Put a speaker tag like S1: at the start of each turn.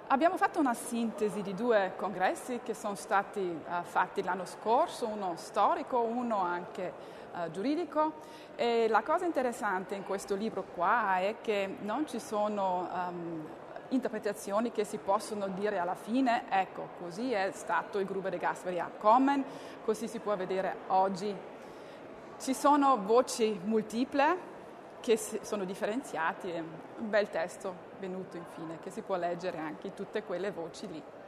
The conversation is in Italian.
S1: Abbiamo fatto una sintesi di due congressi che sono stati fatti l'anno scorso, uno storico, uno anche giuridico, e la cosa interessante in questo libro qua è che non ci sono interpretazioni che si possono dire alla fine, ecco, così è stato il Gruber e Gasperi a Common, così si può vedere oggi. Ci sono voci multiple che sono differenziati, è un bel testo venuto infine, che si può leggere anche tutte quelle voci lì.